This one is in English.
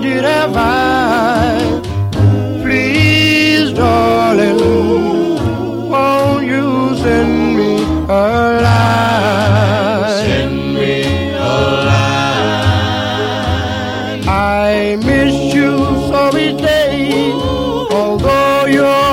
did have I. Please, darling, won't you send me a line? Send me a line. I miss you so each day, although you're